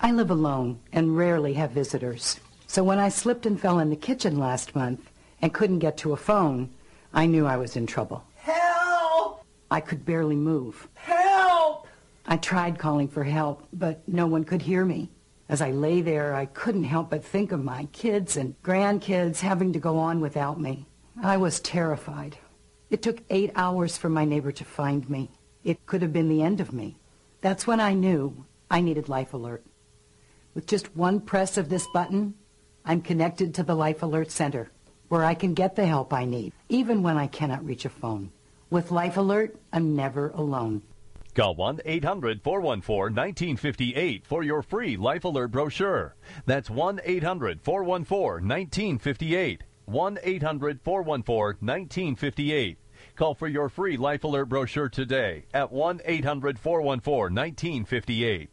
I live alone and rarely have visitors. So when I slipped and fell in the kitchen last month and couldn't get to a phone, I knew I was in trouble. Help! I could barely move. Help! I tried calling for help, but no one could hear me. As I lay there, I couldn't help but think of my kids and grandkids having to go on without me. I was terrified. It took 8 hours for my neighbor to find me. It could have been the end of me. That's when I knew I needed Life Alert. With just one press of this button, I'm connected to the Life Alert Center, where I can get the help I need, even when I cannot reach a phone. With Life Alert, I'm never alone. Call 1-800-414-1958 for your free Life Alert brochure. That's 1-800-414-1958. 1-800-414-1958. Call for your free Life Alert brochure today at 1-800-414-1958.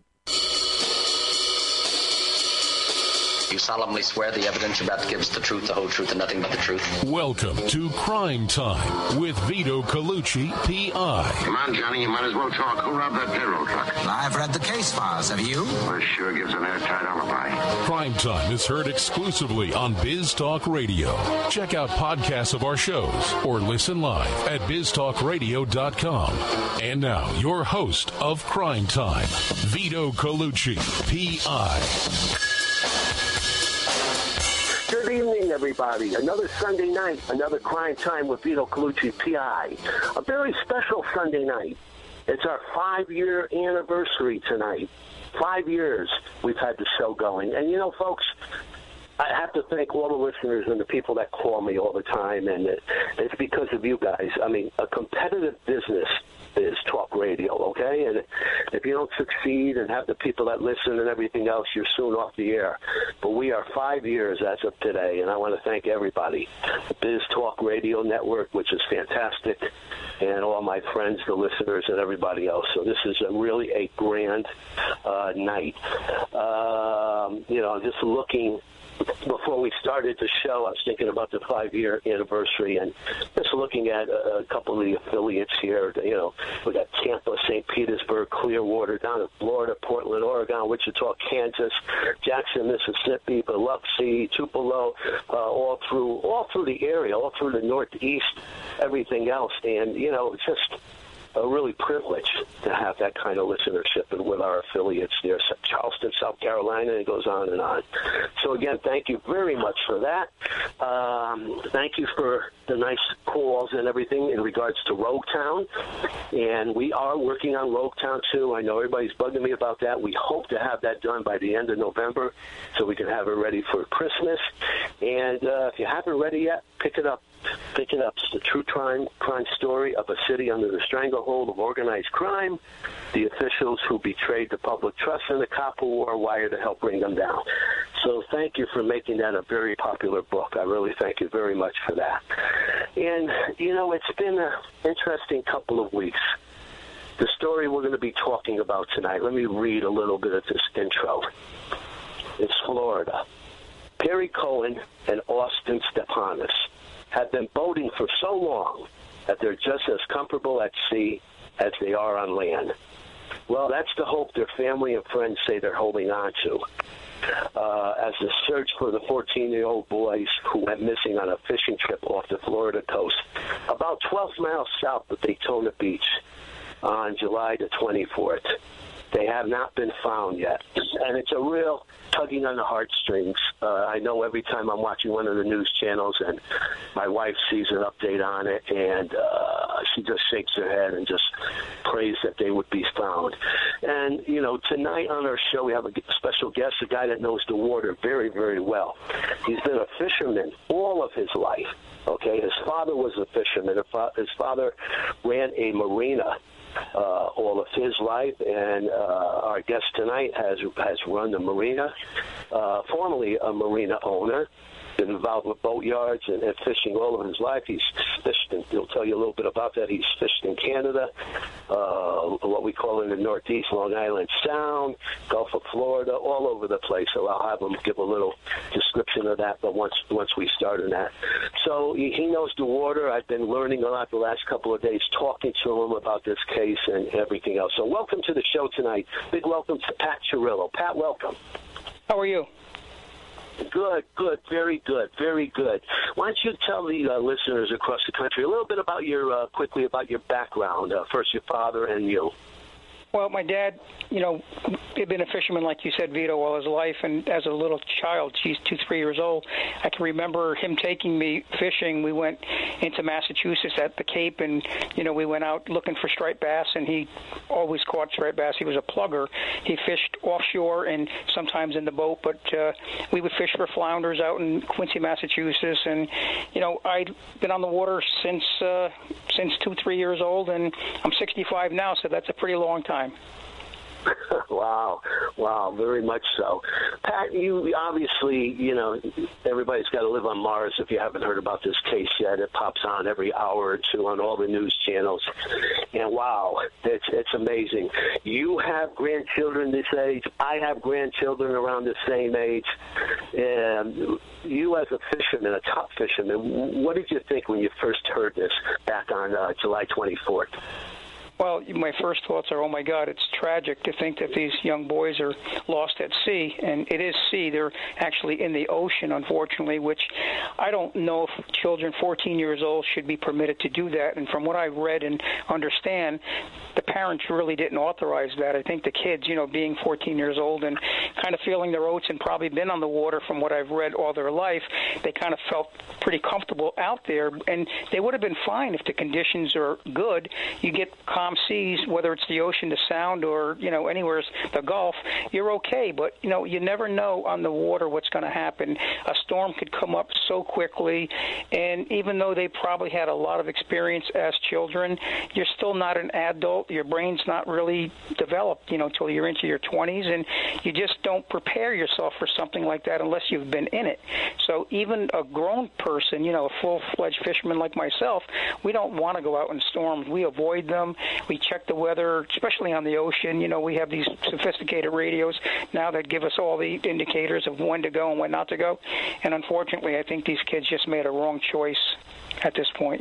You solemnly swear the evidence you're about to give is the truth, the whole truth, and nothing but the truth? Welcome to Crime Time with Vito Colucci, P.I. Come on, Johnny, you might as well talk. Who robbed that payroll truck? I've read the case files. Have you? Well, it sure gives an airtight alibi. Crime Time is heard exclusively on Biz Talk Radio. Check out podcasts of our shows or listen live at biztalkradio.com. And now, your host of Crime Time, Vito Colucci, P.I. Good evening, everybody. Another Sunday night, another Crime Time with Vito Colucci, P.I. A very special Sunday night. It's our 5-year anniversary tonight. 5 years we've had the show going. And, you know, folks, I have to thank all the listeners and the people that call me all the time, and it's because of you guys. I mean, a competitive business is talk radio, okay? And if you don't succeed and have the people that listen and everything else, you're soon off the air. But we are 5 years as of today, and I want to thank everybody. The Biz Talk Radio Network, which is fantastic, and all my friends, the listeners, and everybody else. So this is really a grand night. You know, just looking... Before we started the show, I was thinking about the 5-year anniversary and just looking at a couple of the affiliates here. You know, we got Tampa, St. Petersburg, Clearwater, down in Florida, Portland, Oregon, Wichita, Kansas, Jackson, Mississippi, Biloxi, Tupelo, all through the area, all through the Northeast, everything else. And, you know, it's just a really privilege to have that kind of listenership and with our affiliates there, Charleston, South Carolina, and it goes on and on. So again, thank you very much for that. Thank you for the nice calls and everything in regards to Rogue Town. And we are working on Rogue Town too. I know everybody's bugging me about that. We hope to have that done by the end of November so we can have it ready for Christmas. And if you haven't ready yet, pick it up. Pick it up. It's the true crime story of a city under the stranglehold of organized crime, the officials who betrayed the public trust, and the cop who wore a wire to help bring them down. So thank you for making that a very popular book. I really thank you very much for that. And, you know, it's been an interesting couple of weeks. The story we're going to be talking about tonight, let me read a little bit of this intro. It's Florida. Perry Cohen and Austin Stepanis have been boating for so long that they're just as comfortable at sea as they are on land. Well, that's the hope their family and friends say they're holding on to. As the search for the 14-year-old boys who went missing on a fishing trip off the Florida coast, about 12 miles south of Daytona Beach on July the 24th. They have not been found yet. And it's a real tugging on the heartstrings. I know every time I'm watching one of the news channels and my wife sees an update on it, and she just shakes her head and just prays that they would be found. And, you know, tonight on our show we have a special guest, a guy that knows the water very, very well. He's been a fisherman all of his life. Okay, his father was a fisherman. His father ran a marina all of his life, and our guest tonight has run the marina, formerly a marina owner, been involved with boat yards and fishing all of his life. He's fished, and he'll tell you a little bit about that. He's fished in Canada, what we call in the Northeast, Long Island Sound, Gulf of Florida, all over the place. So I'll have him give a little description of that, but once we start on that. So he knows the water. I've been learning a lot the last couple of days, talking to him about this case and everything else. So welcome to the show tonight. Big welcome to Pat Chirillo. Pat, welcome. How are you? Good, very good, very good. Why don't you tell the listeners across the country a little bit about quickly about your background, first your father and you. Well, my dad, had been a fisherman, like you said, Vito, all his life. And as a little child, she's 2-3 years old, I can remember him taking me fishing. We went into Massachusetts at the Cape, and, we went out looking for striped bass, and he always caught striped bass. He was a plugger. He fished offshore and sometimes in the boat, but we would fish for flounders out in Quincy, Massachusetts. And, I've been on the water since 2-3 years old, and I'm 65 now, so that's a pretty long time. Wow, very much so. Pat, you obviously, everybody's got to live on Mars. If you haven't heard about this case yet, it pops on every hour or two on all the news channels. And wow, it's amazing. You have grandchildren this age. I have grandchildren around the same age. And you as a fisherman, a top fisherman, what did you think when you first heard this back on July 24th? Well, my first thoughts are, oh, my God, it's tragic to think that these young boys are lost at sea. And it is sea. They're actually in the ocean, unfortunately, which I don't know if children 14 years old should be permitted to do that. And from what I've read and understand, the parents really didn't authorize that. I think the kids, being 14 years old and kind of feeling their oats and probably been on the water from what I've read all their life, they kind of felt pretty comfortable out there. And they would have been fine if the conditions are good. You get calm seas, whether it's the ocean, the Sound, or, anywhere, the Gulf, you're okay. But, you never know on the water what's going to happen. A storm could come up so quickly. And even though they probably had a lot of experience as children, you're still not an adult. Your brain's not really developed, until you're into your 20s. And you just don't prepare yourself for something like that unless you've been in it. So even a grown person, a full-fledged fisherman like myself, we don't want to go out in storms. We avoid them. We check the weather, especially on the ocean. We have these sophisticated radios now that give us all the indicators of when to go and when not to go. And unfortunately, I think these kids just made a wrong choice at this point,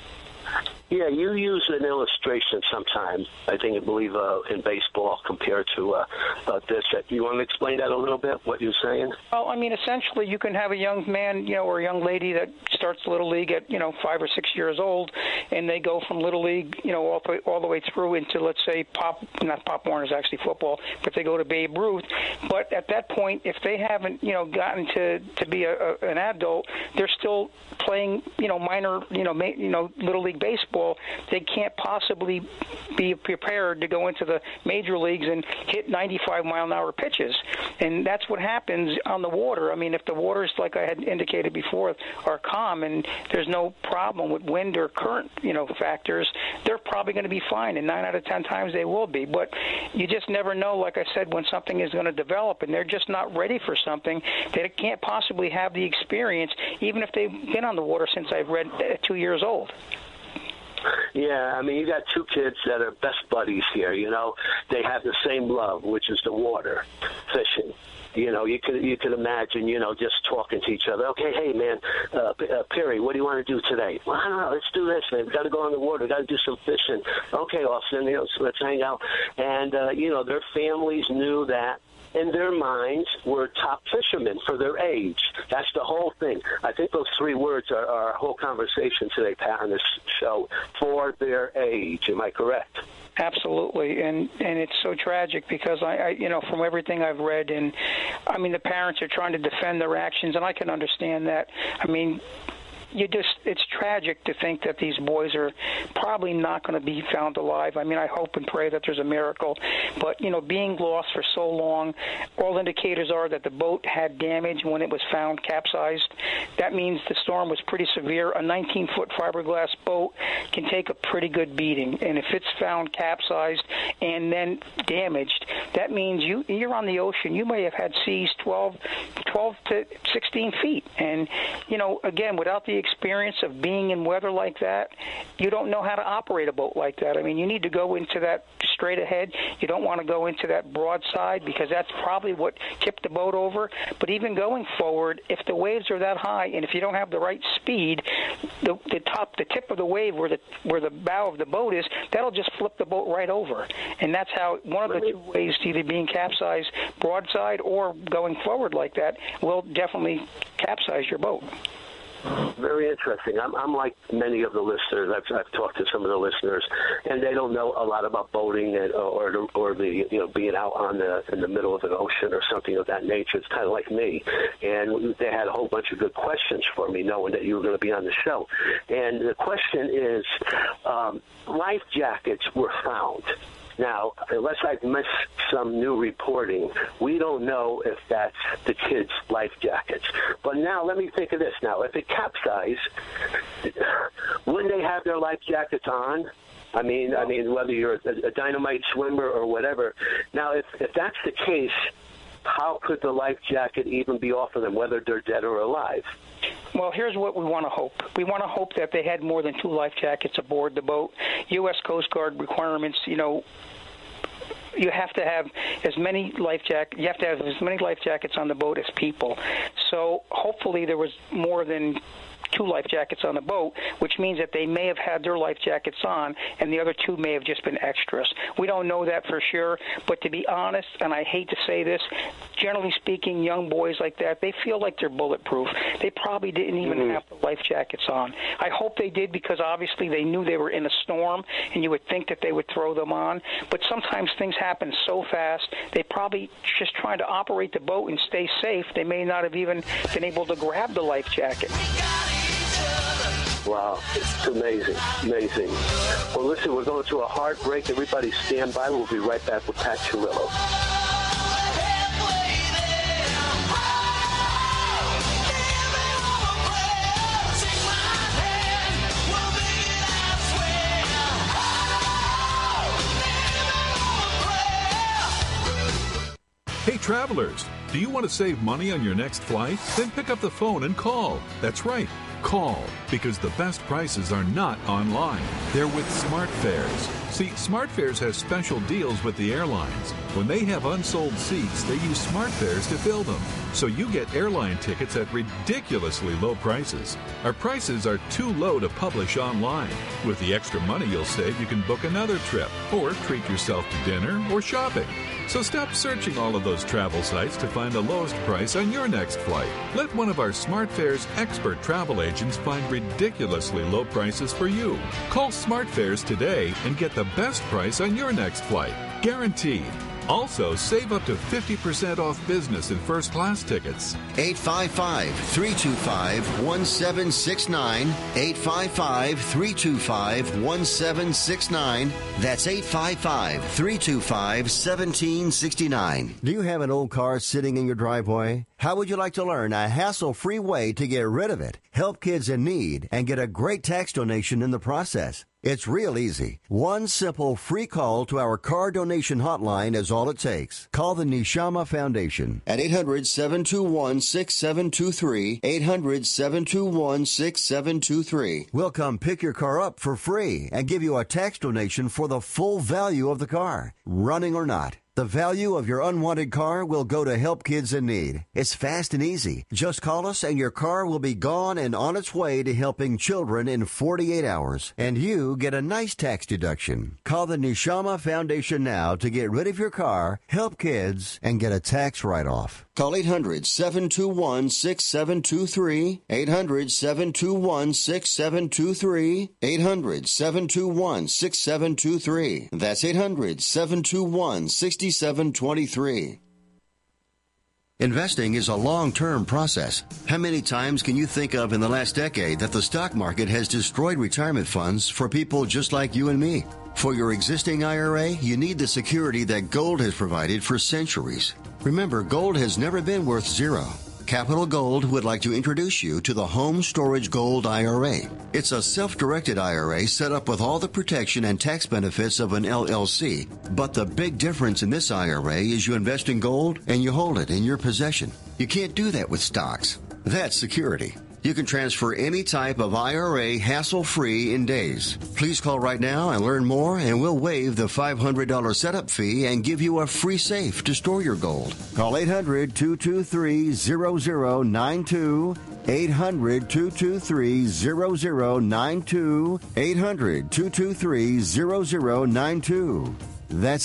Yeah, you use an illustration sometimes, I believe, in baseball compared to this. You want to explain that a little bit, what you're saying? Well, essentially, you can have a young man, or a young lady that starts Little League at, 5 or 6 years old, and they go from Little League, all the way through into, let's say, not Pop Warner is actually football, but they go to Babe Ruth. But at that point, if they haven't, gotten to be an adult, they're still playing, minor, Little League baseball. They can't possibly be prepared to go into the major leagues and hit 95-mile-an-hour pitches. And that's what happens on the water. If the waters, like I had indicated before, are calm and there's no problem with wind or current, factors, they're probably going to be fine. And 9 out of 10 times they will be. But you just never know, like I said, when something is going to develop and they're just not ready for something. They can't possibly have the experience, even if they've been on the water since I've read 2 years old. Yeah, you got two kids that are best buddies here, They have the same love, which is the water, fishing. You could imagine, just talking to each other. Okay, hey, man, Perry, what do you want to do today? Well, I don't know. Let's do this, man. We've got to go on the water. We've got to do some fishing. Okay, Austin, so let's hang out. And, their families knew that. In their minds, were top fishermen for their age. That's the whole thing. I think those 3 words are our whole conversation today, Pat, on this show. For their age. Am I correct? Absolutely, and it's so tragic because I from everything I've read, and the parents are trying to defend their actions, and I can understand that. it's tragic to think that these boys are probably not going to be found alive. I mean, I hope and pray that there's a miracle. But, being lost for so long, all indicators are that the boat had damage when it was found capsized. That means the storm was pretty severe. A 19-foot fiberglass boat can take a pretty good beating. And if it's found capsized and then damaged, that means you're on the ocean. You may have had seas 12 to 16 feet. And, again, without the experience of being in weather like that, you don't know how to operate a boat like that. I mean, you need to go into that straight ahead. You don't want to go into that broadside because that's probably what tipped the boat over. But even going forward, if the waves are that high and if you don't have the right speed, the tip of the wave where the bow of the boat is, that'll just flip the boat right over. And that's how one of the two ways to either being capsized broadside or going forward like that will definitely capsize your boat. Very interesting. I'm like many of the listeners. I've talked to some of the listeners, and they don't know a lot about boating or the being out in the middle of an ocean or something of that nature. It's kind of like me, and they had a whole bunch of good questions for me, knowing that you were going to be on the show. And the question is, life jackets were found. Now, unless I've missed some new reporting, we don't know if that's the kids' life jackets. But now, let me think of this. Now, if it capsized, wouldn't they have their life jackets on? I mean, whether you're a dynamite swimmer or whatever. Now, if that's the case, how could the life jacket even be off of them, whether they're dead or alive? Well, here's what we want to hope. We want to hope that they had more than 2 life jackets aboard the boat. U.S. Coast Guard requirements, you have to have as many life jackets on the boat as people. So hopefully there was more than 2 life jackets on the boat, which means that they may have had their life jackets on and the other 2 may have just been extras. We don't know that for sure, but to be honest, and I hate to say this, generally speaking, young boys like that, they feel like they're bulletproof. They probably didn't even have the life jackets on. I hope they did because obviously they knew they were in a storm and you would think that they would throw them on, but sometimes things happen so fast, they probably just trying to operate the boat and stay safe. They may not have even been able to grab the life jacket. Wow, it's amazing, amazing. Well, listen, we're going to a hard break. Everybody stand by. We'll be right back with Pat Chirillo. Hey, travelers, do you want to save money on your next flight? Then pick up the phone and call. That's right. Call, because the best prices are not online. They're with SmartFares. See, SmartFares has special deals with the airlines. When they have unsold seats, they use SmartFares to fill them. So you get airline tickets at ridiculously low prices. Our prices are too low to publish online. With the extra money you'll save, you can book another trip or treat yourself to dinner or shopping. So stop searching all of those travel sites to find the lowest price on your next flight. Let one of our SmartFares expert travel agents find ridiculously low prices for you. Call SmartFares today and get the best price on your next flight. Guaranteed. Also, save up to 50% off business and first class tickets. 855-325-1769. 855-325-1769. That's 855-325-1769. Do you have an old car sitting in your driveway? How would you like to learn a hassle-free way to get rid of it, help kids in need, and get a great tax donation in the process? It's real easy. One simple free call to our car donation hotline is all it takes. Call the Neshama Foundation at 800-721-6723, 800-721-6723. We'll come pick your car up for free and give you a tax donation for the full value of the car, running or not. The value of your unwanted car will go to help kids in need. It's fast and easy. Just call us and your car will be gone and on its way to helping children in 48 hours. And you get a nice tax deduction. Call the Neshama Foundation now to get rid of your car, help kids, and get a tax write-off. Call 800-721-6723, 800-721-6723, 800-721-6723. That's 800-721-6723. Investing is a long-term process. How many times can you think of in the last decade that the stock market has destroyed retirement funds for people just like you and me? For your existing IRA, you need the security that gold has provided for centuries. Remember, gold has never been worth zero. Capital Gold would like to introduce you to the Home Storage Gold IRA. It's a self-directed IRA set up with all the protection and tax benefits of an LLC. But the big difference in this IRA is you invest in gold and you hold it in your possession. You can't do that with stocks. That's security. You can transfer any type of IRA hassle-free in days. Please call right now and learn more, and we'll waive the $500 setup fee and give you a free safe to store your gold. Call 800-223-0092. 800-223-0092. 800-223-0092. That's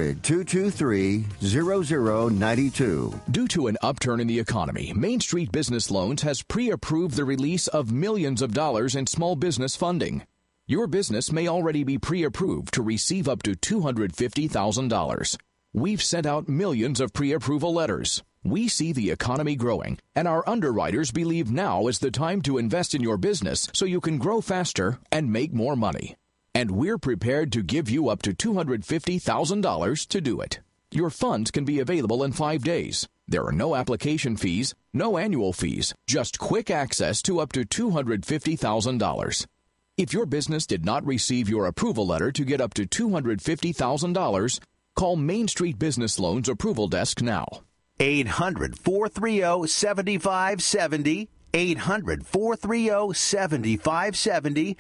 800-223-0092. Due to an upturn in the economy, Main Street Business Loans has pre-approved the release of millions of dollars in small business funding. Your business may already be pre-approved to receive up to $250,000. We've sent out millions of pre-approval letters. We see the economy growing, and our underwriters believe now is the time to invest in your business so you can grow faster and make more money. And we're prepared to give you up to $250,000 to do it. Your funds can be available in 5 days. There are no application fees, no annual fees, just quick access to up to $250,000. If your business did not receive your approval letter to get up to $250,000, call Main Street Business Loans Approval Desk now. 800-430-7570. 800-430-7570.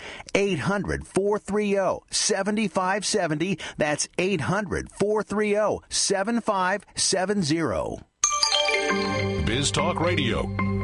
800-430-7570. That's 800-430-7570. Biz Talk Radio.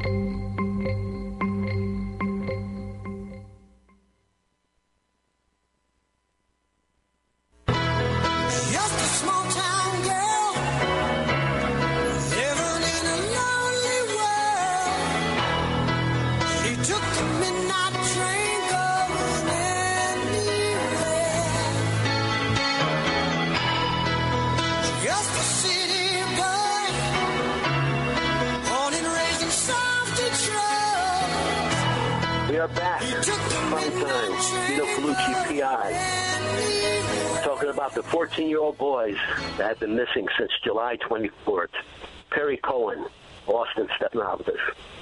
Back. Fun times. Vito Colucci, PI. Talking about the 14-year-old boys that have been missing since July 24th. Perry Cohen, Austin Stephanopoulos.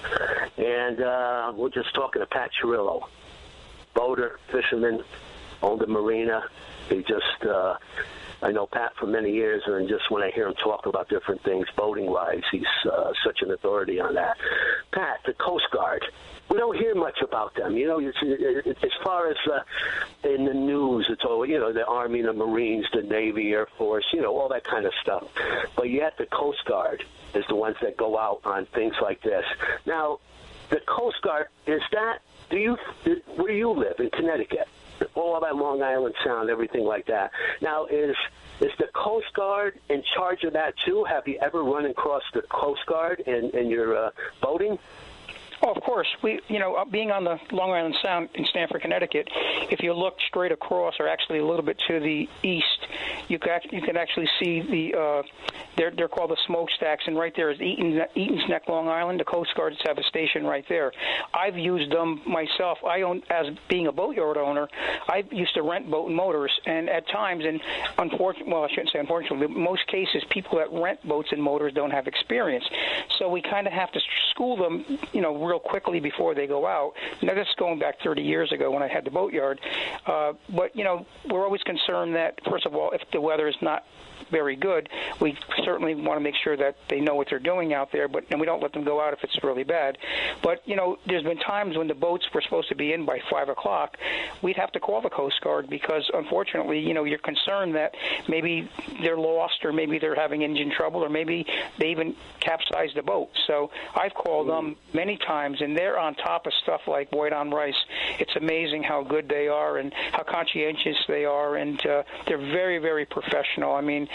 And we're just talking to Pat Chirillo. Boater, fisherman, owned a marina. He just, I know Pat for many years, and just when I hear him talk about different things boating-wise, he's such an authority on that. Pat, the Coast Guard. We don't hear much about them. You know, as far as in the news, it's all, you know, the Army, the Marines, the Navy, Air Force, you know, all that kind of stuff. But yet the Coast Guard is the ones that go out on things like this. Now, the Coast Guard, is that, where you live, in Connecticut, all that Long Island Sound, everything like that. Now, is the Coast Guard in charge of that, too? Have you ever run across the Coast Guard in your boating? Oh, of course. Being on the Long Island Sound in Stamford, Connecticut, if you look straight across, or actually a little bit to the east, you can actually see they're called the smokestacks, and right there is Eaton's Neck, Long Island. The Coast Guards have a station right there. I've used them myself. As being a boatyard owner, I used to rent boat and motors, and at times, and unfortunately, well, I shouldn't say unfortunately, but in most cases, people that rent boats and motors don't have experience. So we kind of have to school them, real quickly before they go out. Now, this is going back 30 years ago when I had the boatyard. But, we're always concerned that, first of all, if the weather is not very good, we certainly want to make sure that they know what they're doing out there, and we don't let them go out if it's really bad. But, there's been times when the boats were supposed to be in by 5 o'clock. We'd have to call the Coast Guard because, unfortunately, you're concerned that maybe they're lost, or maybe they're having engine trouble, or maybe they even capsized the boat. So I've call them many times, and they're on top of stuff like white on rice. It's amazing how good they are and how conscientious they are, and they're very, very professional. I mean,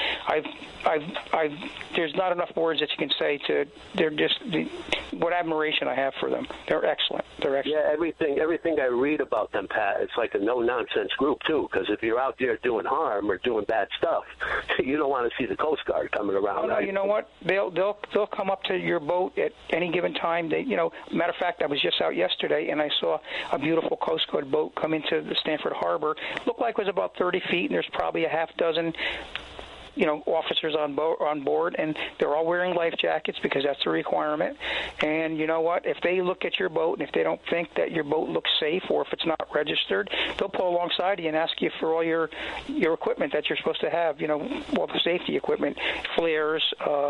there's not enough words that you can say they're just what admiration I have for them. They're excellent. Yeah, everything I read about them, Pat, it's like a no-nonsense group, too, because if you're out there doing harm or doing bad stuff, you don't want to see the Coast Guard coming around. Oh, no, you know what? They'll come up to your boat at any given time. Matter of fact, I was just out yesterday, and I saw a beautiful Coast Guard boat come into the Stanford Harbor. Looked like it was about 30 feet, and there's probably a half dozen officers on board, and they're all wearing life jackets because that's a requirement. And you know what? If they look at your boat and if they don't think that your boat looks safe or if it's not registered, they'll pull alongside you and ask you for all your equipment that you're supposed to have. All the safety equipment, flares,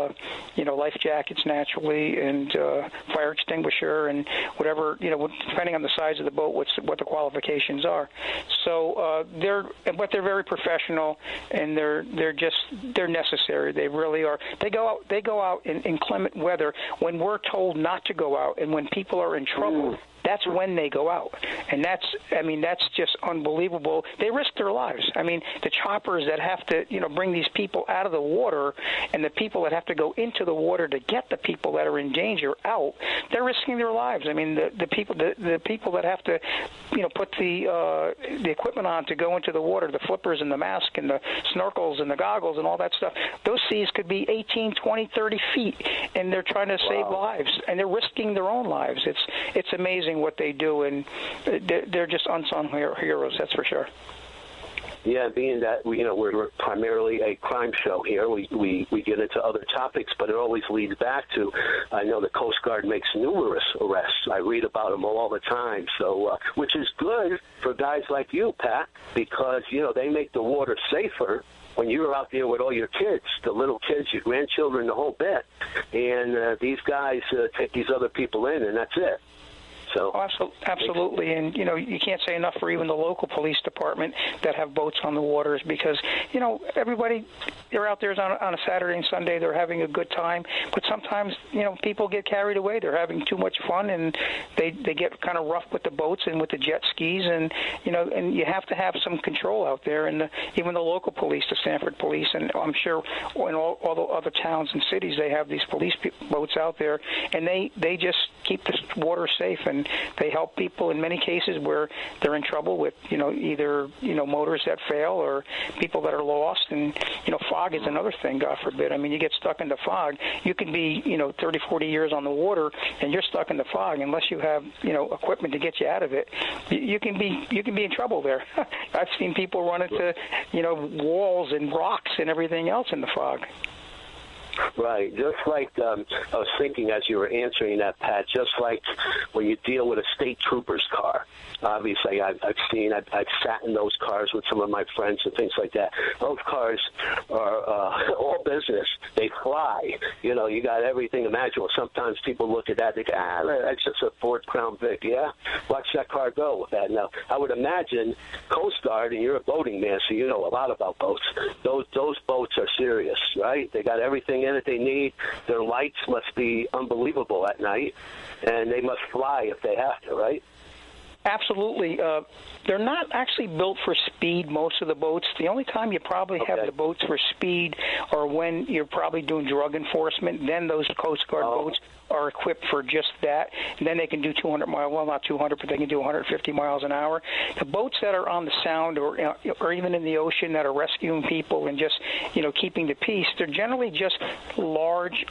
life jackets naturally, and fire extinguisher, and whatever. Depending on the size of the boat, what the qualifications are. So they're very professional, and they're necessary. They really are. They go out in inclement weather when we're told not to go out, and when people are in trouble. That's when they go out, and that's just unbelievable. They risk their lives. I mean, the choppers that have to, bring these people out of the water, and the people that have to go into the water to get the people that are in danger out, they're risking their lives. I mean, the people that have to, put the equipment on to go into the water, the flippers and the mask and the snorkels and the goggles and all that stuff. Those seas could be 18, 20, 30 feet, and they're trying to save lives, and they're risking their own lives. It's amazing what they do, and they're just unsung heroes, that's for sure. Yeah, being that we're primarily a crime show here, we get into other topics, but it always leads back to, I know the Coast Guard makes numerous arrests. I read about them all the time, so which is good for guys like you, Pat, because they make the water safer when you're out there with all your kids, the little kids, your grandchildren, the whole bit, and these guys take these other people in, and that's it. So, absolutely, and you can't say enough for even the local police department that have boats on the waters, because everybody, they're out there on a Saturday and Sunday, they're having a good time, but sometimes people get carried away, they're having too much fun, and they get kind of rough with the boats and with the jet skis, and and you have to have some control out there, and even the local police, the Stanford Police, and I'm sure in all the other towns and cities, they have these police boats out there, and they just keep the water safe, and they help people in many cases where they're in trouble with, either, motors that fail or people that are lost. And, fog is another thing, God forbid. I mean, you get stuck in the fog. You can be, 30, 40 years on the water, and you're stuck in the fog unless you have, equipment to get you out of it. You can be in trouble there. I've seen people run into, walls and rocks and everything else in the fog. Right. Just like I was thinking as you were answering that, Pat, just like when you deal with a state trooper's car. Obviously, I've sat in those cars with some of my friends and things like that. Those cars are all business. They fly. You got everything imaginable. Sometimes people look at that, they go, that's just a Ford Crown Vic. Yeah, watch that car go with that. Now, I would imagine Coast Guard, and you're a boating man, so you know a lot about boats. Those boats are serious, right? They got everything in it they need. Their lights must be unbelievable at night, and they must fly if they have to, right? Absolutely. They're not actually built for speed, most of the boats. The only time you probably have the boats for speed are when you're probably doing drug enforcement. Then those Coast Guard boats are equipped for just that. And then they can do 200 miles, well, not 200, but they can do 150 miles an hour. The boats that are on the Sound or even in the ocean that are rescuing people and just, keeping the peace, they're generally just large,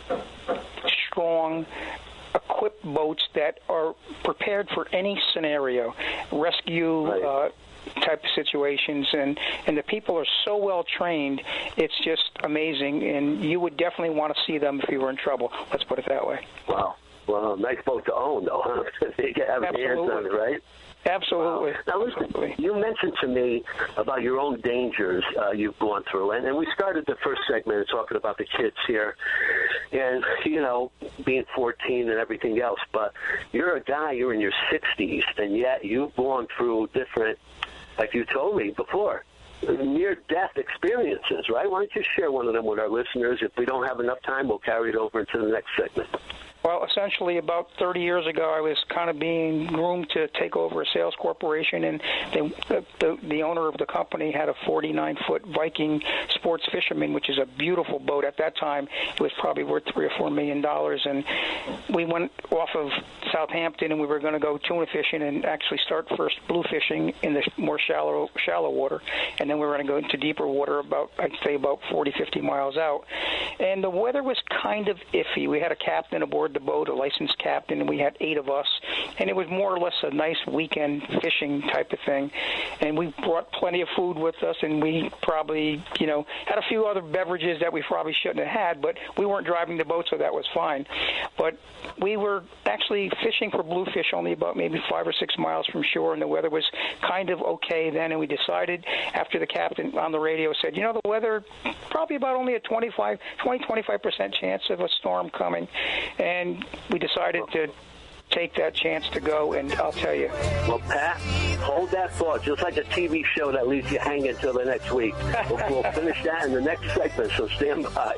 strong, equipped boats that are prepared for any scenario, rescue type of situations, and the people are so well trained, it's just amazing, and you would definitely want to see them if you were in trouble. Let's put it that way. Wow. Well, nice boat to own, though, huh? You can have hands on it, right? Absolutely. Wow. Now, listen, you mentioned to me about your own dangers you've gone through, and we started the first segment talking about the kids here and, being 14 and everything else, but you're a guy, you're in your 60s, and yet you've gone through different, like you told me before, near-death experiences, right? Why don't you share one of them with our listeners? If we don't have enough time, we'll carry it over into the next segment. Well, essentially, about 30 years ago, I was kind of being groomed to take over a sales corporation, and the owner of the company had a 49-foot Viking sports fisherman, which is a beautiful boat. At that time, it was probably worth $3 or $4 million, and we went off of Southampton, and we were going to go tuna fishing and actually start first blue fishing in the more shallow water, and then we were going to go into deeper water about 40, 50 miles out. And the weather was kind of iffy. We had a captain aboard the boat, a licensed captain, and we had 8 of us, and it was more or less a nice weekend fishing type of thing. And we brought plenty of food with us, and we probably, had a few other beverages that we probably shouldn't have had, but we weren't driving the boat, so that was fine. But we were actually fishing for bluefish only about maybe 5 or 6 miles from shore, and the weather was kind of okay then, and we decided after the captain on the radio said, the weather, probably about only a 25% chance of a storm coming, and we decided to take that chance to go, and I'll tell you. Well, Pat, hold that thought, just like a TV show that leaves you hanging until the next week. We'll finish that in the next segment, so stand by.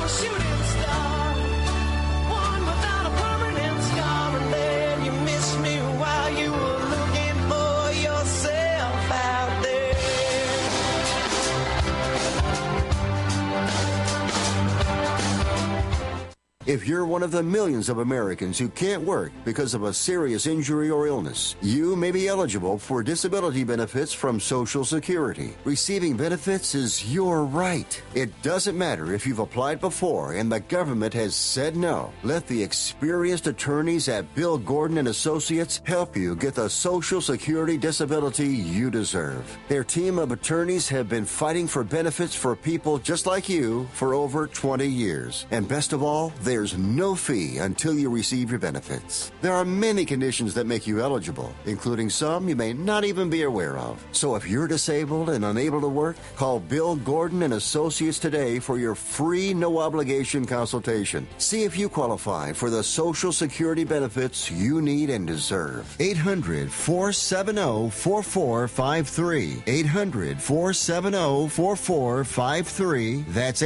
If you're one of the millions of Americans who can't work because of a serious injury or illness, you may be eligible for disability benefits from Social Security. Receiving benefits is your right. It doesn't matter if you've applied before and the government has said no. Let the experienced attorneys at Bill Gordon and Associates help you get the Social Security disability you deserve. Their team of attorneys have been fighting for benefits for people just like you for over 20 years. And best of all, there's no fee until you receive your benefits. There are many conditions that make you eligible, including some you may not even be aware of. So if you're disabled and unable to work, call Bill Gordon and Associates today for your free, no-obligation consultation. See if you qualify for the Social Security benefits you need and deserve. 800-470-4453. 800-470-4453. That's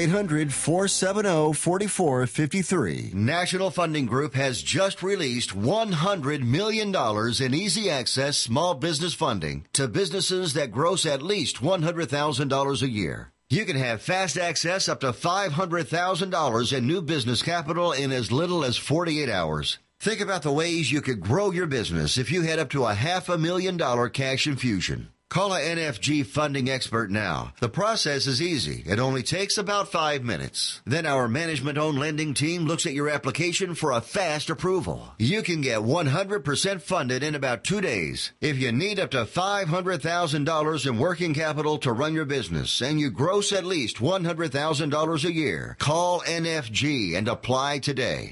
800-470-4453. National Funding Group has just released $100 million in easy access small business funding to businesses that gross at least $100,000 a year. You can have fast access up to $500,000 in new business capital in as little as 48 hours. Think about the ways you could grow your business if you had up to a $500,000 cash infusion. Call a NFG funding expert now. The process is easy. It only takes about 5 minutes. Then our management-owned lending team looks at your application for a fast approval. You can get 100% funded in about 2 days. If you need up to $500,000 in working capital to run your business and you gross at least $100,000 a year, call NFG and apply today.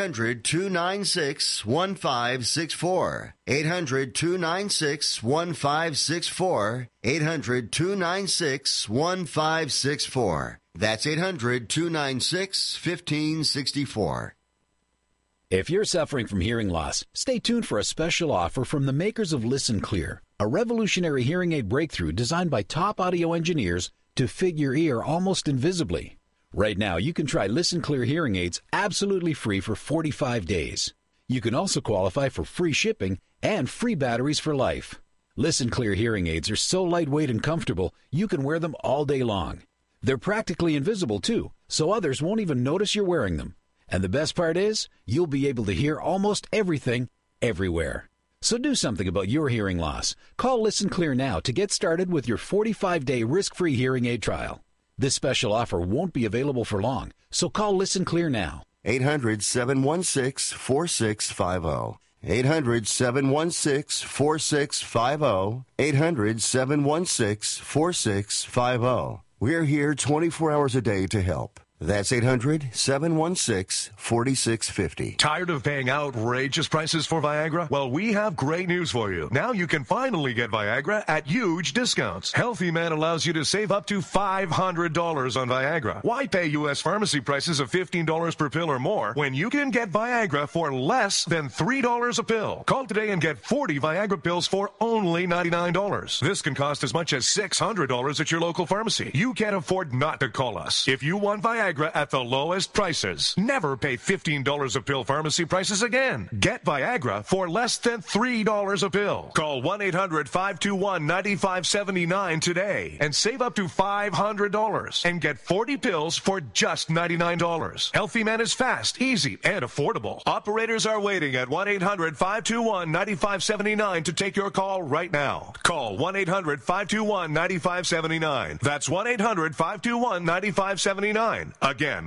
800-296-1564. 800-296-1564. 800-296-1564. That's 800-296-1564. If you're suffering from hearing loss, stay tuned for a special offer from the makers of Listen Clear, a revolutionary hearing aid breakthrough designed by top audio engineers to fit your ear almost invisibly. Right now, you can try Listen Clear hearing aids absolutely free for 45 days. You can also qualify for free shipping and free batteries for life. Listen Clear hearing aids are so lightweight and comfortable, you can wear them all day long. They're practically invisible, too, so others won't even notice you're wearing them. And the best part is, you'll be able to hear almost everything, everywhere. So do something about your hearing loss. Call Listen Clear now to get started with your 45-day risk-free hearing aid trial. This special offer won't be available for long, so call Listen Clear now. 800-716-4650. 800-716-4650. 800-716-4650. We're here 24 hours a day to help. That's 800-716-4650. Tired of paying outrageous prices for Viagra? Well, we have great news for you. Now you can finally get Viagra at huge discounts. Healthy Man allows you to save up to $500 on Viagra. Why pay U.S. pharmacy prices of $15 per pill or more when you can get Viagra for less than $3 a pill? Call today and get 40 Viagra pills for only $99. This can cost as much as $600 at your local pharmacy. You can't afford not to call us. If you want Viagra, Viagra at the lowest prices. Never pay $15 a pill pharmacy prices again. Get Viagra for less than $3 a pill. Call 1-800-521-9579 today and save up to $500 and get 40 pills for just $99. Healthy Man is fast, easy, and affordable. Operators are waiting at 1-800-521-9579 to take your call right now. Call 1-800-521-9579. That's 1-800-521-9579. Again,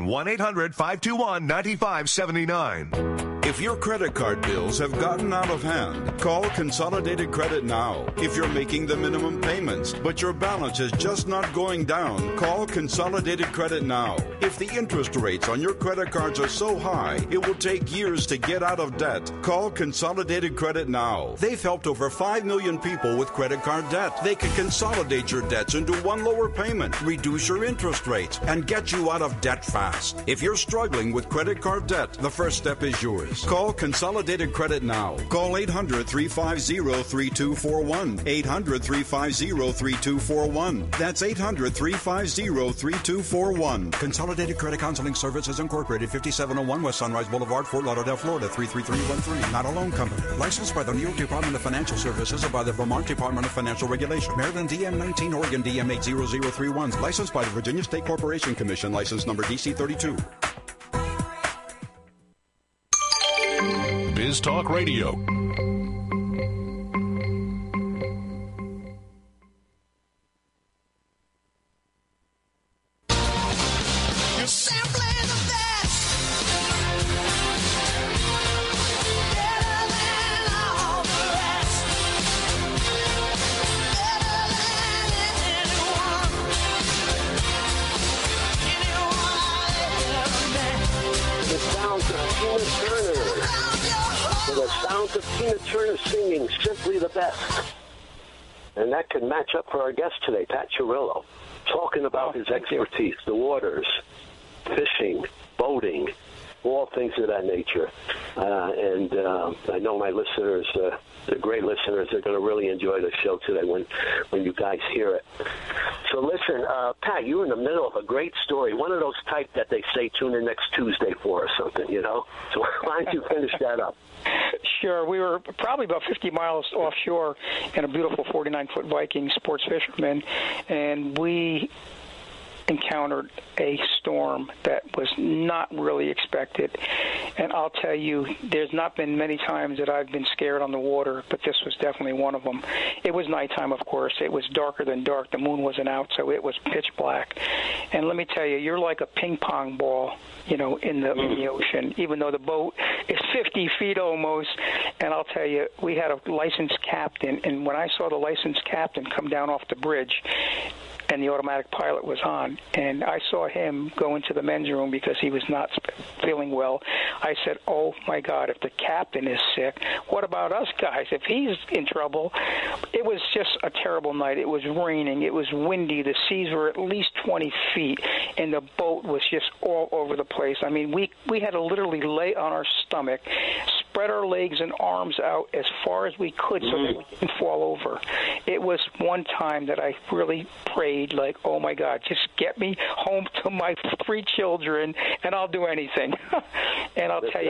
1-800-521-9579. If your credit card bills have gotten out of hand, call Consolidated Credit now. If you're making the minimum payments, but your balance is just not going down, call Consolidated Credit now. If the interest rates on your credit cards are so high, it will take years to get out of debt. Call Consolidated Credit now. They've helped over 5 million people with credit card debt. They can consolidate your debts into one lower payment, reduce your interest rates, and get you out of debt fast. If you're struggling with credit card debt, the first step is yours. Call Consolidated Credit now. Call 800-350-3241. 800-350-3241. That's 800-350-3241. Consolidated Credit Counseling Services Incorporated, 5701 West Sunrise Boulevard, Fort Lauderdale, Florida, 33313. Not a loan company. Licensed by the New York Department of Financial Services and by the Vermont Department of Financial Regulation. Maryland DM 19, Oregon DM 80031. Licensed by the Virginia State Corporation Commission. License number DC 32. Biz Talk Radio. You're simply the best. Better than all the rest. Better than anyone. The sounds of Tina Turner. The sounds of Tina Turner singing Simply the Best. And that can match up for our guest today, Pat Chirillo, talking about his expertise, the waters, fishing, boating, all things of that nature. And I know my listeners, the great listeners, are going to really enjoy the show today when you guys hear it. So listen, Pat, you're in the middle of a great story, one of those type that they say tune in next Tuesday for or something, you know? So why don't you finish that up? Sure. We were probably about 50 miles offshore in a beautiful 49-foot Viking sports fisherman, and we encountered a storm that was not really expected. And I'll tell you, there's not been many times that I've been scared on the water, but this was definitely one of them. It was nighttime, of course. It was darker than dark. The moon wasn't out, so it was pitch black. And let me tell you, you're like a ping pong ball, you know, in the ocean, even though the boat is 50 feet almost. And I'll tell you, we had a licensed captain, and when I saw the licensed captain come down off the bridge, and the automatic pilot was on, and I saw him go into the men's room because he was not feeling well. I said, oh, my God, if the captain is sick, what about us guys? If he's in trouble. It was just a terrible night. It was raining. It was windy. The seas were at least 20 feet, and the boat was just all over the place. I mean, we had to literally lay on our stomach, spread our legs and arms out as far as we could so that we didn't fall over. It was one time that I really prayed, like, oh, my God, just get me home to my 3 children, and I'll do anything. And I'll tell you,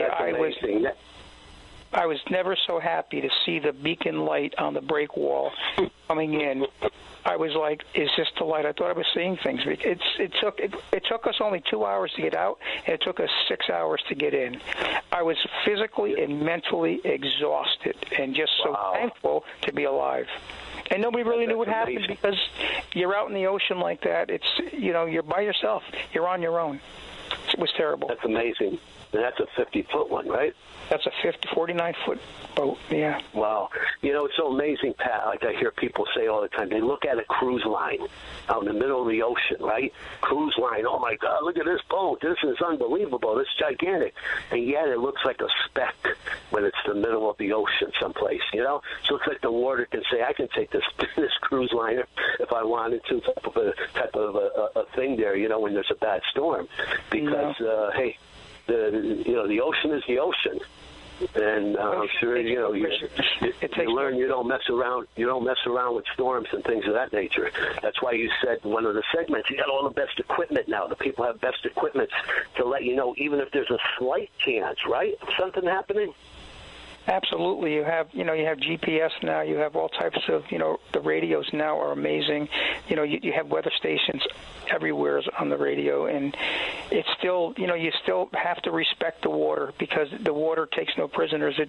I was never so happy to see the beacon light on the break wall coming in. I was like, is this the light? I thought I was seeing things. It took us only 2 hours to get out, and it took us 6 hours to get in. I was physically and mentally exhausted and just so thankful to be alive. And nobody really knew what happened because you're out in the ocean like that. It's, you know, you're by yourself. You're on your own. It was terrible. That's amazing. And that's a 50-foot one, right? That's a 49-foot boat, yeah. Wow. You know, it's so amazing, Pat, like I hear people say all the time, they look at a cruise line out in the middle of the ocean, right? Cruise line, oh, my God, look at this boat. This is unbelievable. This is gigantic. And yet it looks like a speck when it's the middle of the ocean someplace, you know? So it looks like the water can say, I can take this cruise liner if I wanted to, type of a thing there, you know, when there's a bad storm. Because, hey, the ocean is the ocean. And I'm sure you learn you don't mess around. You don't mess around with storms and things of that nature. That's why you said in one of the segments you got all the best equipment now. The people have best equipment to let you know even if there's a slight chance, right, of something happening. Absolutely. You have GPS now. You have all types of, the radios now are amazing. You have weather stations everywhere on the radio, and it's still, you still have to respect the water because the water takes no prisoners.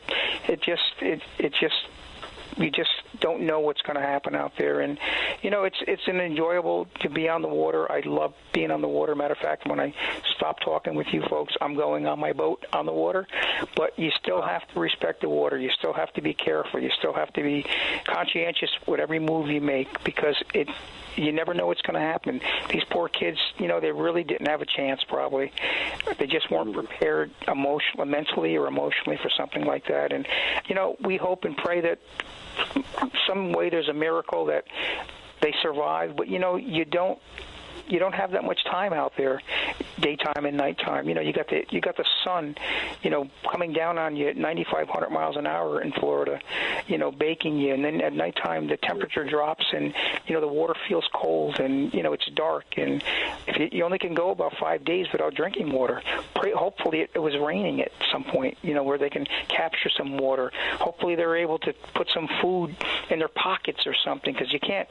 You just don't know what's going to happen out there, and it's an enjoyable to be on the water. I love being on the water. Matter of fact, when I stop talking with you folks, I'm going on my boat on the water. But you still have to respect the water. You still have to be careful. You still have to be conscientious with every move you make because you never know what's going to happen. These poor kids, they really didn't have a chance probably. They just weren't prepared mentally or emotionally for something like that. And, we hope and pray that some way there's a miracle that they survive. But, you don't have that much time out there, daytime and nighttime. You got the sun, coming down on you at 9,500 miles an hour in Florida, baking you, and then at nighttime the temperature drops and the water feels cold and it's dark, and if you only can go about 5 days without drinking water. Hopefully it was raining at some point, where they can capture some water. Hopefully they're able to put some food in their pockets or something, because you can't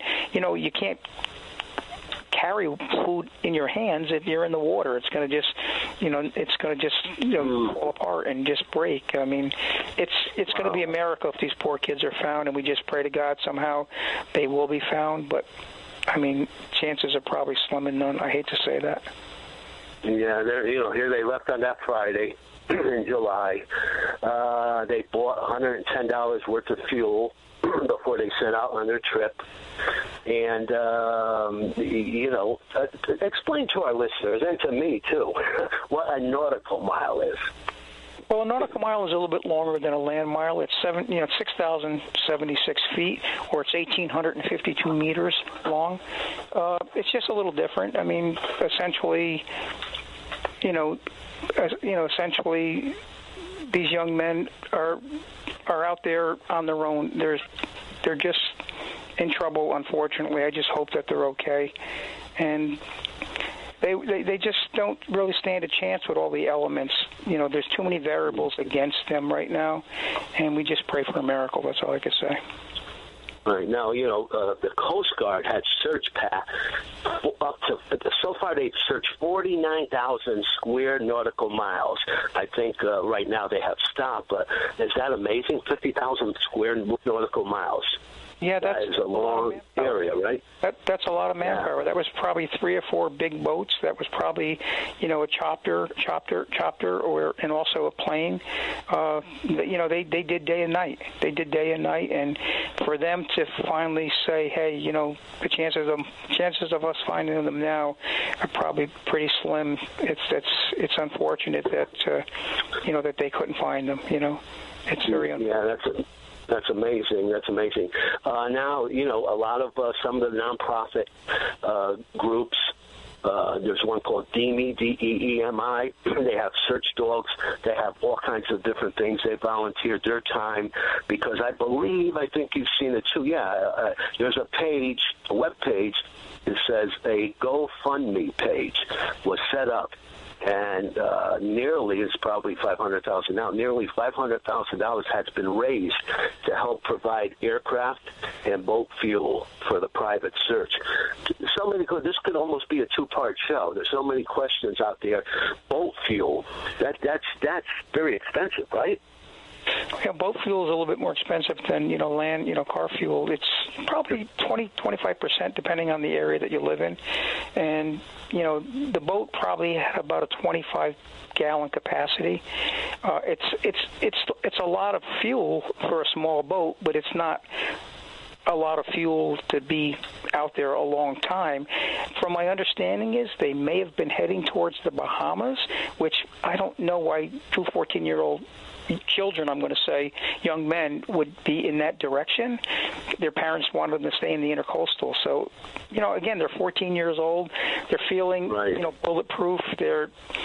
carry food in your hands if you're in the water. It's going to just, fall apart and just break. I mean, it's going to be a miracle if these poor kids are found, and we just pray to God somehow they will be found. But I mean, chances are probably slim and none. I hate to say that. Yeah, here they left on that Friday in July. They bought $110 worth of fuel before they set out on their trip. And, explain to our listeners, and to me, too, what a nautical mile is. Well, a nautical mile is a little bit longer than a land mile. It's 6,076 feet, or it's 1,852 meters long. It's just a little different. I mean, essentially, these young men are out there on their own. They're just in trouble, unfortunately. I just hope that they're okay, and they just don't really stand a chance with all the elements. There's too many variables against them right now, and we just pray for a miracle. That's all I can say. Right now, the Coast Guard had search so far they've searched 49,000 square nautical miles. I think right now they have stopped, but is that amazing? 50,000 square nautical miles. Yeah, that is a long area, right? That's a lot of manpower. Yeah. That was probably 3 or 4 big boats. That was probably, a chopper, and also a plane. They did day and night. They did day and night, and for them to finally say, hey, the chances of us finding them now are probably pretty slim. It's unfortunate that that they couldn't find them. It's very unfortunate. Yeah, That's amazing. That's amazing. Now, a lot of some of the nonprofit groups, there's one called DEEMI, DEEMI. They have search dogs. They have all kinds of different things. They volunteered their time because I think you've seen it too. Yeah, there's a web page that says a GoFundMe page was set up. And nearly, it's probably $500,000 now, nearly $500,000 has been raised to help provide aircraft and boat fuel for the private search. This could almost be a 2-part show. There's so many questions out there. Boat fuel, that's very expensive, right? Yeah, boat fuel is a little bit more expensive than, land, car fuel. It's probably 20-25% depending on the area that you live in. And, the boat probably had about a 25-gallon capacity. It's a lot of fuel for a small boat, but it's not a lot of fuel to be out there a long time. From my understanding is they may have been heading towards the Bahamas, which I don't know why 2 14-year-old children, I'm going to say, young men, would be in that direction. Their parents wanted them to stay in the intercoastal. So, again, they're 14 years old. They're feeling, bulletproof. They're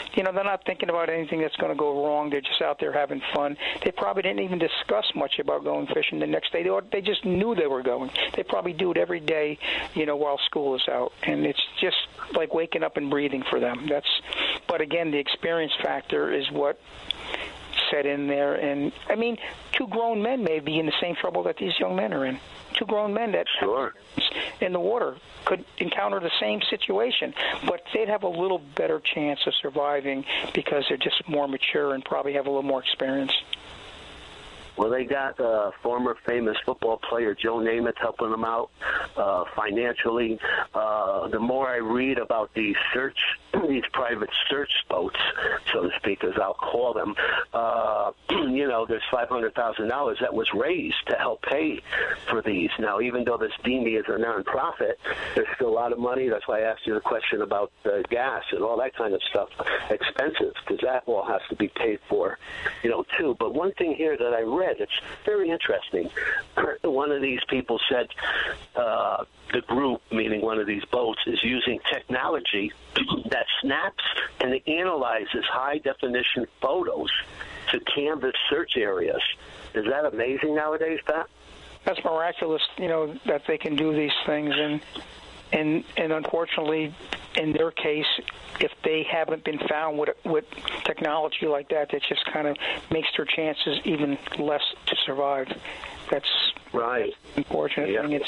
they're not thinking about anything that's going to go wrong. They're just out there having fun. They probably didn't even discuss much about going fishing the next day. They just knew they were going. They probably do it every day, while school is out. And it's just like waking up and breathing for them. But again, the experience factor is what set in there. And, I mean, two grown men may be in the same trouble that these young men are in. Two grown men that in the water could encounter the same situation, but they'd have a little better chance of surviving because they're just more mature and probably have a little more experience. Well, they got former famous football player Joe Namath helping them out financially. The more I read about these private search boats, so to speak, as I'll call them, there's $500,000 that was raised to help pay for these. Now, even though this DEME is a nonprofit, there's still a lot of money. That's why I asked you the question about gas and all that kind of stuff, expensive, because that all has to be paid for, too. But one thing here that I read, it's very interesting. One of these people said the group, meaning one of these boats, is using technology that snaps and analyzes high-definition photos to canvas search areas. Is that amazing nowadays, Pat? That's miraculous, that they can do these things. And unfortunately, in their case, if they haven't been found with technology like that, that just kind of makes their chances even less to survive. That's right. Unfortunate thing.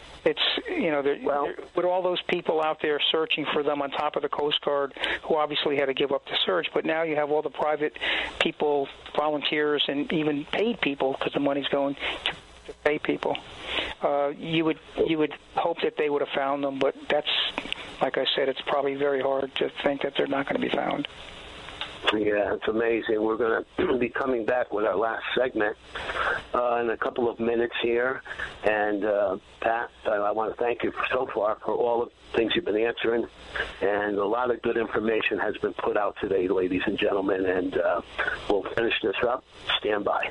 It's with all those people out there searching for them on top of the Coast Guard, who obviously had to give up the search, but now you have all the private people, volunteers, and even paid people, because the money's going to pay people. You would hope that they would have found them, but that's, like I said, it's probably very hard to think that they're not going to be found. Yeah, it's amazing. We're going to be coming back with our last segment in a couple of minutes here. And, Pat, I want to thank you so far for all the things you've been answering. And a lot of good information has been put out today, ladies and gentlemen. And we'll finish this up. Stand by.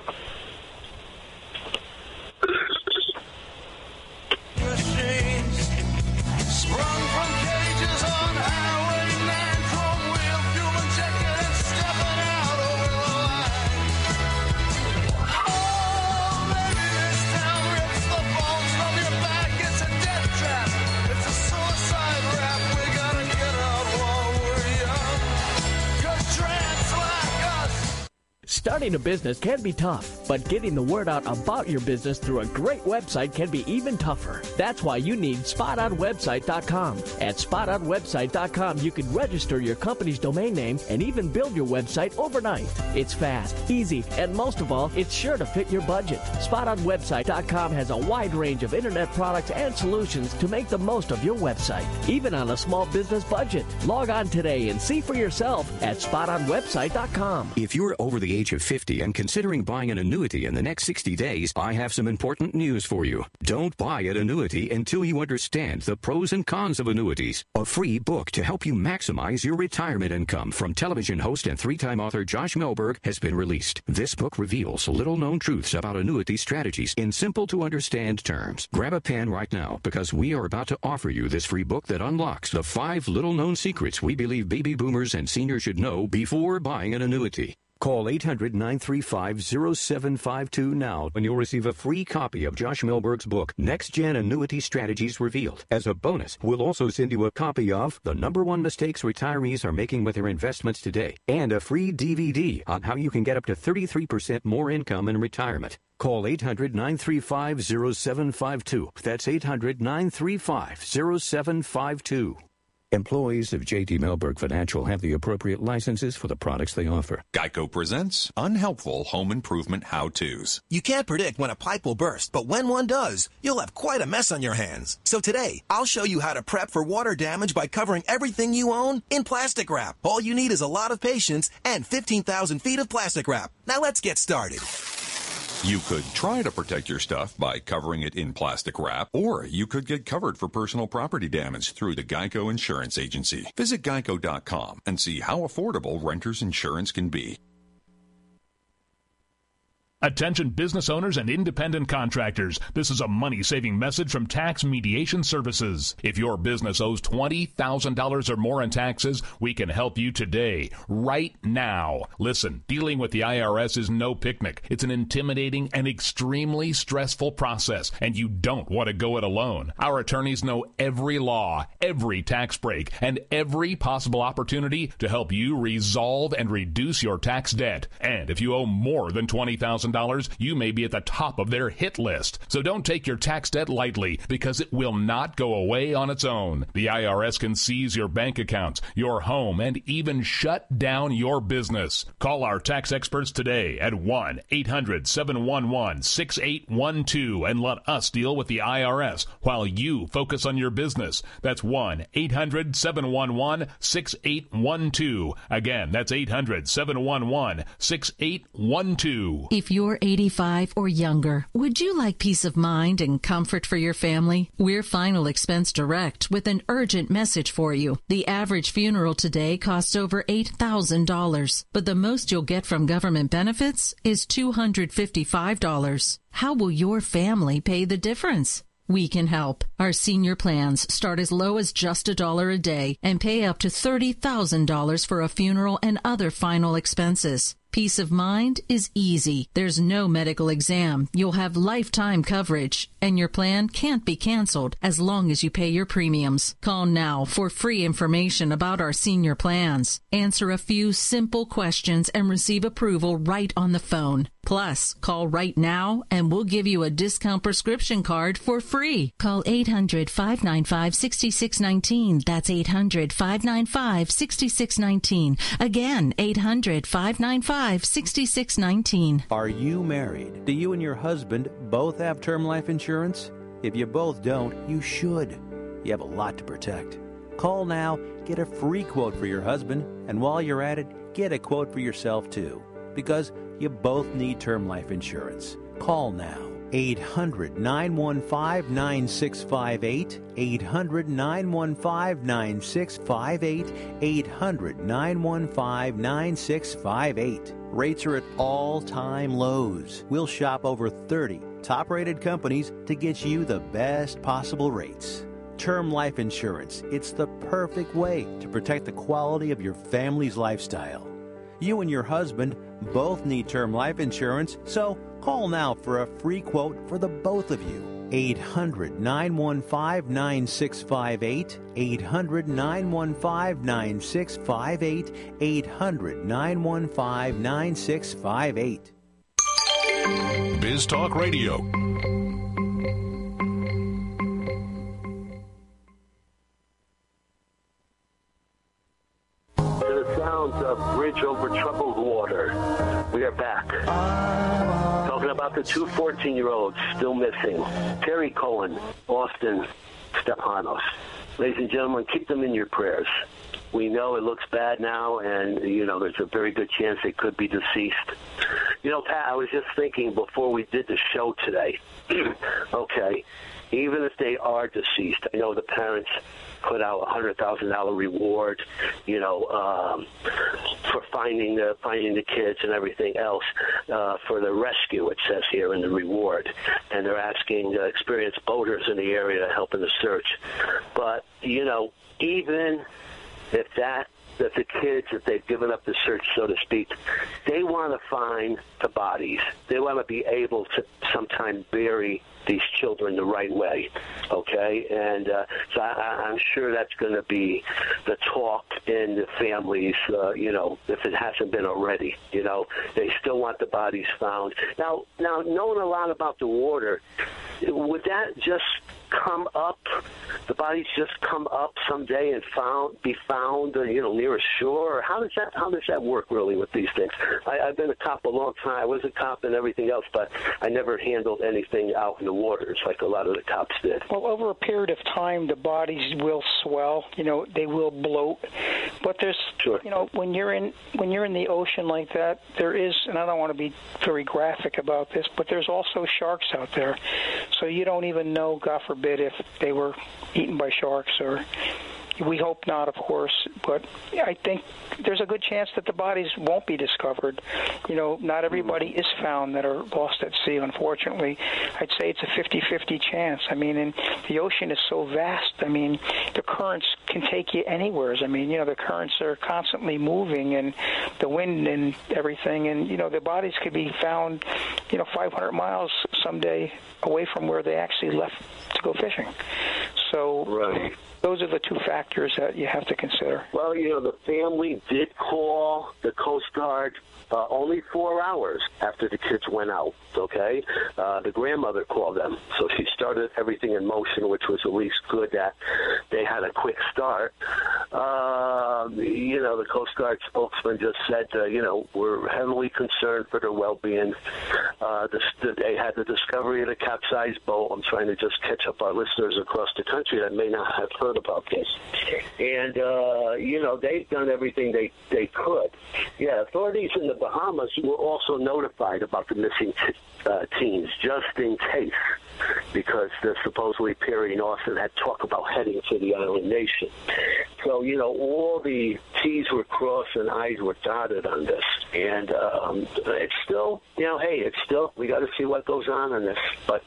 Sprung from cages on Highway 9, chrome wheel, fuel injected and stepping out over the line. Oh, baby, this town rips the bones from your back. It's a death trap. It's a suicide rap. We gotta get out while we're young, 'cause tramps like us. Starting a business can be tough, but getting the word out about your business through a great website can be even tougher. That's why you need SpotOnWebsite.com. At SpotOnWebsite.com, you can register your company's domain name and even build your website overnight. It's fast, easy, and most of all, it's sure to fit your budget. SpotOnWebsite.com has a wide range of internet products and solutions to make the most of your website, even on a small business budget. Log on today and see for yourself at SpotOnWebsite.com. If you're over the age of 50 and considering buying an annuity in the next 60 days, I have some important news for you. Don't buy an annuity until you understand the pros and cons of annuities. A free book to help you maximize your retirement income from television host and three-time author Josh Melberg has been released. This book reveals little-known truths about annuity strategies in simple-to-understand terms. Grab a pen right now, because we are about to offer you this free book that unlocks the 5 little-known secrets we believe baby boomers and seniors should know before buying an annuity. Call 800-935-0752 now, and you'll receive a free copy of Josh Melberg's book, Next Gen Annuity Strategies Revealed. As a bonus, we'll also send you a copy of The #1 Mistakes Retirees Are Making with Their Investments Today, and a free DVD on how you can get up to 33% more income in retirement. Call 800-935-0752. That's 800-935-0752. Employees of J.D. Melberg Financial have the appropriate licenses for the products they offer. Geico presents Unhelpful Home Improvement How-Tos. You can't predict when a pipe will burst, but when one does, you'll have quite a mess on your hands. So today, I'll show you how to prep for water damage by covering everything you own in plastic wrap. All you need is a lot of patience and 15,000 feet of plastic wrap. Now let's get started. You could try to protect your stuff by covering it in plastic wrap, or you could get covered for personal property damage through the Geico Insurance Agency. Visit geico.com and see how affordable renter's insurance can be. Attention business owners and independent contractors. This is a money-saving message from Tax Mediation Services. If your business owes $20,000 or more in taxes, we can help you today, right now. Listen, dealing with the IRS is no picnic. It's an intimidating and extremely stressful process, and you don't want to go it alone. Our attorneys know every law, every tax break, and every possible opportunity to help you resolve and reduce your tax debt. And if you owe more than $20,000, you may be at the top of their hit list. So don't take your tax debt lightly, because it will not go away on its own. The IRS can seize your bank accounts, your home, and even shut down your business. Call our tax experts today at 1-800-711-6812 and let us deal with the IRS while you focus on your business. That's 1-800-711-6812. Again, that's 800-711-6812. If you're 85 or younger, would you like peace of mind and comfort for your family? We're Final Expense Direct with an urgent message for you. The average funeral today costs over $8,000, but the most you'll get from government benefits is $255. How will your family pay the difference? We can help. Our senior plans start as low as just $1 a day and pay up to $30,000 for a funeral and other final expenses. Peace of mind is easy. There's no medical exam. You'll have lifetime coverage, and your plan can't be canceled as long as you pay your premiums. Call now for free information about our senior plans. Answer a few simple questions and receive approval right on the phone. Plus, call right now and we'll give you a discount prescription card for free. Call 800-595-6619. That's 800-595-6619. Again, 800-595-6619. Are you married? Do you and your husband both have term life insurance? If you both don't, you should. You have a lot to protect. Call now, get a free quote for your husband, and while you're at it, get a quote for yourself too. Because you both need term life insurance. Call now. 800-915-9658. 800-915-9658. 800-915-9658. Rates are at all-time lows. We'll shop over 30 top-rated companies to get you the best possible rates. Term life insurance. It's the perfect way to protect the quality of your family's lifestyle. You and your husband both need term life insurance, so call now for a free quote for the both of you. 800-915-9658. 800-915-9658. 800-915-9658. Biz Talk Radio. Of Bridge Over Troubled Water. We are back. Talking about the two 14-year-olds still missing. Terry Cohen, Austin Stepanos. Ladies and gentlemen, keep them in your prayers. We know it looks bad now, and, there's a very good chance they could be deceased. Pat, I was just thinking before we did the show today, okay, even if they are deceased, I know the parents put out a $100,000 reward, for finding the kids and everything else for the rescue. It says here in the reward, and they're asking experienced boaters in the area to help in the search. But even if the kids, if they've given up the search, so to speak, they want to find the bodies. They want to be able to sometime bury these children the right way, okay? And so I'm sure that's going to be the talk in the families, if it hasn't been already. They still want the bodies found. Now, knowing a lot about the water, would that just come up, the bodies just come up someday and be found, near a shore? Or how does that work really with these things? I've been a cop a long time. I was a cop and everything else, but I never handled anything out in the waters like a lot of the cops did. Well, over a period of time, the bodies will swell. They will bloat. But there's, when you're in the ocean like that, there is, and I don't want to be very graphic about this, but there's also sharks out there. So you don't even know, God forbid, if they were eaten by sharks or We hope not, of course, but I think there's a good chance that the bodies won't be discovered. Not everybody is found that are lost at sea, unfortunately. I'd say it's a 50-50 chance. I mean, and the ocean is so vast. I mean, the currents can take you anywhere. I mean, the currents are constantly moving, and the wind and everything, and, the bodies could be found, 500 miles someday away from where they actually left to go fishing. So right. Those are the two factors that you have to consider. Well, the family did call the Coast Guard only 4 hours after the kids went out, okay? The grandmother called them, so she started everything in motion, which was at least good that they had a quick start. The Coast Guard spokesman just said, we're heavily concerned for their well-being. They had the discovery of the capsized boat. I'm trying to just catch up our listeners across the country that may not have heard about this. And, they've done everything they could. Yeah, authorities in the Bahamas were also notified about the missing teens, just in case, because they're supposedly Perry and Austin had talked about heading to the island nation. So, all the T's were crossed and I's were dotted on this. And it's still, we got to see what goes on in this. But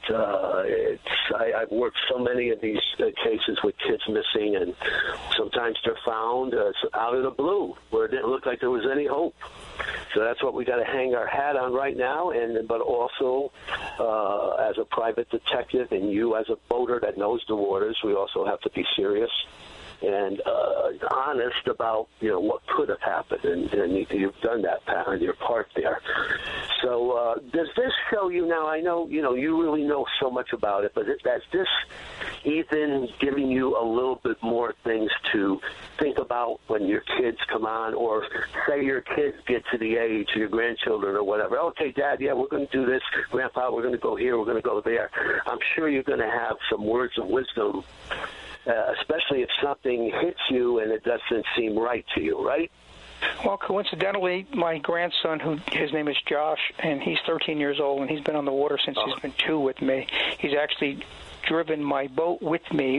I've worked so many of these cases with kids missing, and sometimes they're found out of the blue where it didn't look like there was any hope. So that's what we got to hang our hat on right now, but also as a private detective and you as a boater that knows the waters, we also have to be serious and honest about what could have happened, and you've done that, Pat, on your part there. So does this show you now? I know you really know so much about it, but that's this even giving you a little bit more things to think about when your kids come on, or say your kids get to the age, your grandchildren or whatever. Okay, Dad, yeah, we're going to do this. Grandpa, we're going to go here, we're going to go there. I'm sure you're going to have some words of wisdom, especially if something hits you and it doesn't seem right to you, right? Well, coincidentally, my grandson, his name is Josh, and he's 13 years old, and he's been on the water since he's been 2 with me. He's actually driven my boat with me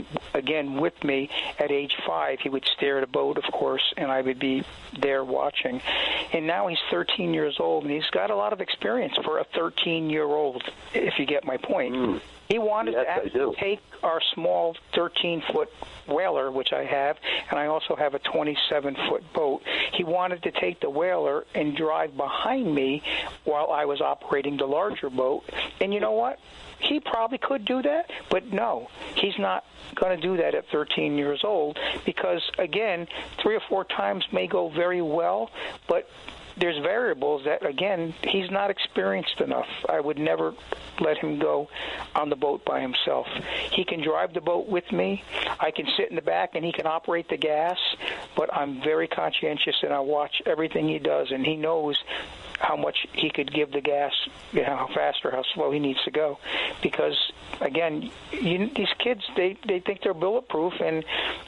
at age 5. He would steer the boat, of course, and I would be there watching. And now he's 13 years old, and he's got a lot of experience for a 13-year-old, if you get my point. He wanted to actually take our small 13-foot whaler, which I have, and I also have a 27-foot boat. He wanted to take the whaler and drive behind me while I was operating the larger boat. And you know what? He probably could do that, but no, he's not going to do that at 13 years old because, again, 3 or 4 times may go very well, but there's variables that, again, he's not experienced enough. I would never let him go on the boat by himself. He can drive the boat with me. I can sit in the back and he can operate the gas, but I'm very conscientious and I watch everything he does, and he knows how much he could give the gas, how fast or how slow he needs to go. Because, again, these kids, they think they're bulletproof, and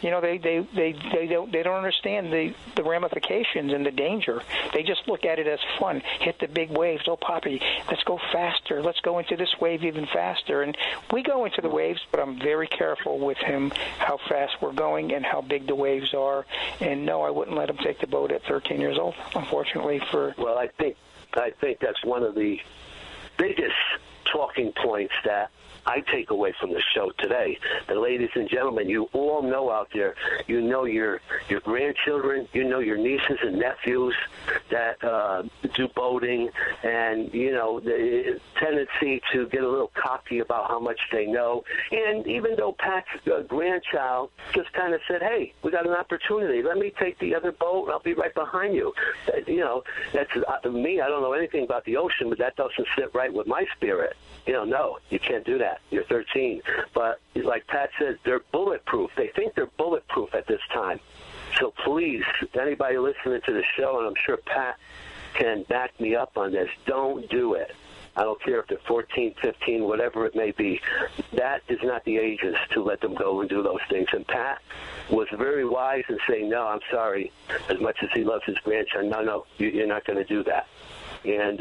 they don't understand the ramifications and the danger. They just look at it as fun. Hit the big waves. Oh, Poppy, let's go faster. Let's go into this wave even faster. And we go into the waves, but I'm very careful with him how fast we're going and how big the waves are. And no, I wouldn't let him take the boat at 13 years old, unfortunately. Well, I think that's one of the biggest talking points that I take away from the show today. And ladies and gentlemen, you all know out there, you know your grandchildren, you know your nieces and nephews that do boating, and the tendency to get a little cocky about how much they know. And even though Pat's grandchild just kind of said, "Hey, we got an opportunity. Let me take the other boat, and I'll be right behind you." That's me. I don't know anything about the ocean, but that doesn't sit right with my spirit. No, you can't do that. You're 13. But like Pat says, they're bulletproof. They think they're bulletproof at this time. So please, anybody listening to the show, and I'm sure Pat can back me up on this, don't do it. I don't care if they're 14, 15, whatever it may be. That is not the ages to let them go and do those things. And Pat was very wise in saying, no, I'm sorry, as much as he loves his grandson, no, you're not going to do that. And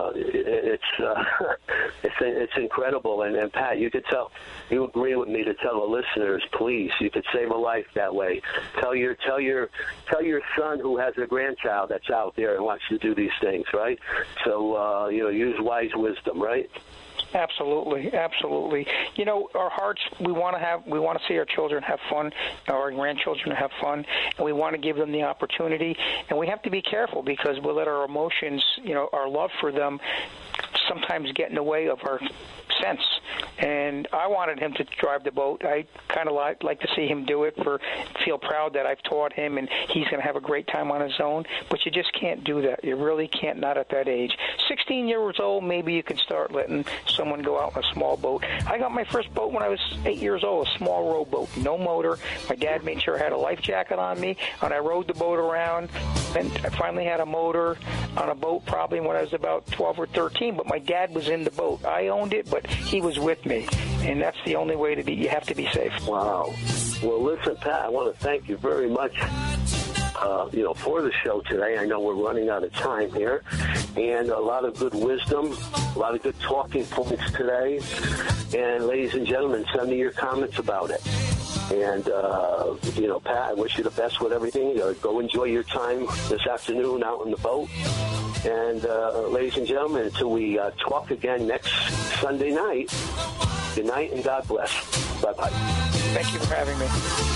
it's incredible. And Pat, you agree with me to tell the listeners, please, you could save a life that way. Tell your son who has a grandchild that's out there and wants to do these things, right? So use wise wisdom, right? Absolutely, absolutely. Our hearts, we want to see our children have fun, our grandchildren have fun, and we want to give them the opportunity. And we have to be careful because we'll let our emotions, our love for them, sometimes get in the way of our sense. And I wanted him to drive the boat. I kind of like to see him do it, feel proud that I've taught him, and he's going to have a great time on his own. But you just can't do that. You really can't, not at that age. 16 years old, maybe you can start letting someone go out in a small boat. I got my first boat when I was 8 years old, a small rowboat, no motor. My dad made sure I had a life jacket on me, and I rowed the boat around. And I finally had a motor on a boat probably when I was about 12 or 13, but my dad was in the boat. I owned it, but he was with me, and that's the only way to be. You have to be safe. Wow. Well, listen, Pat, I want to thank you very much for the show today. I know we're running out of time here, and a lot of good wisdom, a lot of good talking points today. And ladies and gentlemen, send me your comments about it. And, Pat, I wish you the best with everything. Go enjoy your time this afternoon out in the boat. And, ladies and gentlemen, until we talk again next Sunday night, good night and God bless. Bye-bye. Thank you for having me.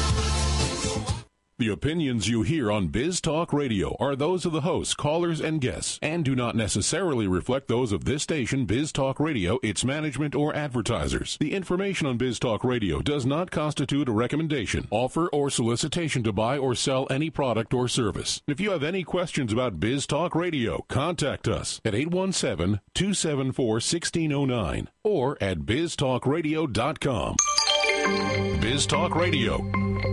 The opinions you hear on Biz Talk Radio are those of the hosts, callers, and guests, and do not necessarily reflect those of this station, Biz Talk Radio, its management, or advertisers. The information on Biz Talk Radio does not constitute a recommendation, offer, or solicitation to buy or sell any product or service. If you have any questions about Biz Talk Radio, contact us at 817-274-1609 or at biztalkradio.com. Biz Talk Radio.